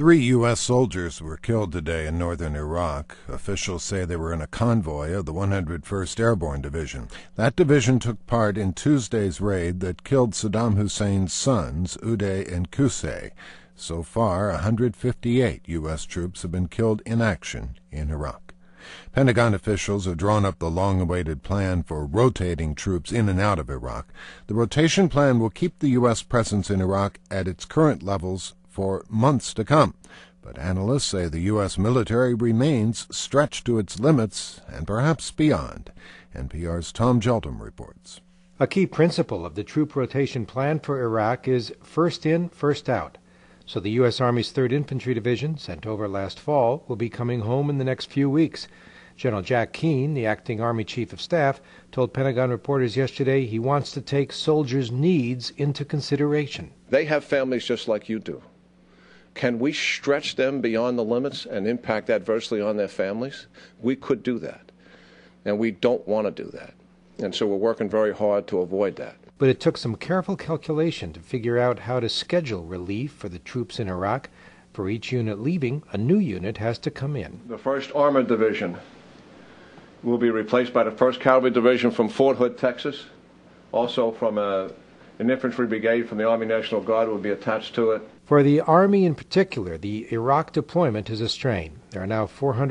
3 U.S. soldiers were killed today in northern Iraq. Officials say they were in a convoy of the 101st Airborne Division. That division took part in Tuesday's raid that killed Saddam Hussein's sons, Uday and Qusay. So far, 158 U.S. troops have been killed in action in Iraq. Pentagon officials have drawn up the long-awaited plan for rotating troops in and out of Iraq. The rotation plan will keep the U.S. presence in Iraq at its current levels for months to come. But analysts say the U.S. military remains stretched to its limits and perhaps beyond. NPR's Tom Gelton reports. A key principle of the troop rotation plan for Iraq is first in, first out. So the U.S. Army's 3rd Infantry Division, sent over last fall, will be coming home in the next few weeks. General Jack Keane, the acting Army Chief of Staff, told Pentagon reporters yesterday he wants to take soldiers' needs into consideration. They have families just like you do. Can we stretch them beyond the limits and impact adversely on their families? We could do that, and we don't want to do that. And so we're working very hard to avoid that. But it took some careful calculation to figure out how to schedule relief for the troops in Iraq. For each unit leaving, a new unit has to come in. The 1st Armored Division will be replaced by the 1st Cavalry Division from Fort Hood, Texas. Also from an infantry brigade from the Army National Guard will be attached to it. For the Army in particular, the Iraq deployment is a strain. There are now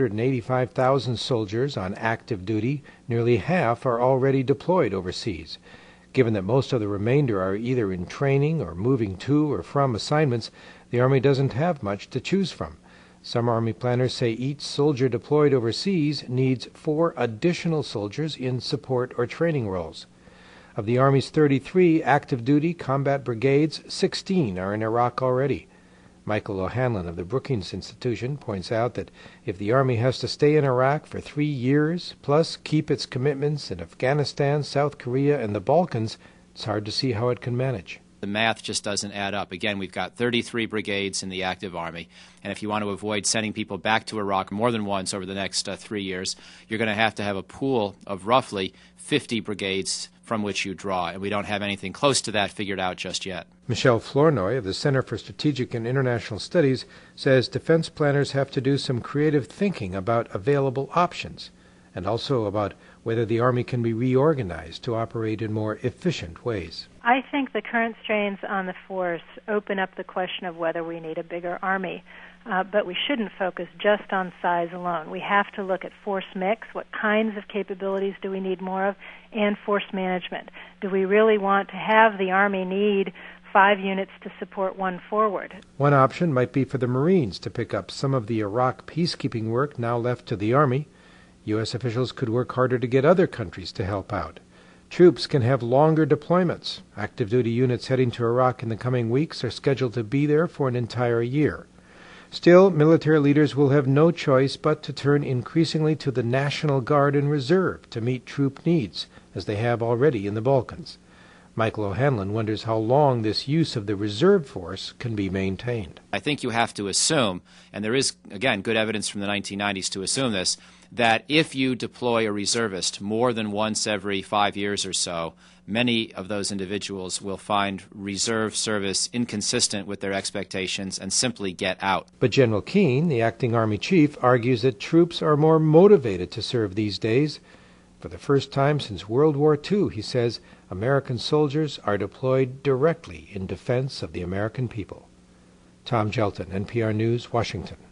485,000 soldiers on active duty. Nearly half are already deployed overseas. Given that most of the remainder are either in training or moving to or from assignments, the Army doesn't have much to choose from. Some Army planners say each soldier deployed overseas needs 4 additional soldiers in support or training roles. Of the Army's 33 active-duty combat brigades, 16 are in Iraq already. Michael O'Hanlon of the Brookings Institution points out that if the Army has to stay in Iraq for 3 years, plus keep its commitments in Afghanistan, South Korea, and the Balkans, it's hard to see how it can manage. The math just doesn't add up. Again, we've got 33 brigades in the active Army, and if you want to avoid sending people back to Iraq more than once over the next 3 years, you're going to have a pool of roughly 50 brigades from which you draw, and we don't have anything close to that figured out just yet. Michelle Flournoy of the Center for Strategic and International Studies says defense planners have to do some creative thinking about available options, and also about whether the Army can be reorganized to operate in more efficient ways. I think the current strains on the force open up the question of whether we need a bigger Army. But we shouldn't focus just on size alone. We have to look at force mix, what kinds of capabilities do we need more of, and force management. Do we really want to have the Army need 5 units to support 1 forward? One option might be for the Marines to pick up some of the Iraq peacekeeping work now left to the Army. U.S. officials could work harder to get other countries to help out. Troops can have longer deployments. Active-duty units heading to Iraq in the coming weeks are scheduled to be there for an entire year. Still, military leaders will have no choice but to turn increasingly to the National Guard and Reserve to meet troop needs, as they have already in the Balkans. Michael O'Hanlon wonders how long this use of the reserve force can be maintained. I think you have to assume, and there is, again, good evidence from the 1990s to assume this, that if you deploy a reservist more than once every 5 years or so, many of those individuals will find reserve service inconsistent with their expectations and simply get out. But General Keane, the acting Army chief, argues that troops are more motivated to serve these days. For the first time since World War II, he says, American soldiers are deployed directly in defense of the American people. Tom Gelton, NPR News, Washington.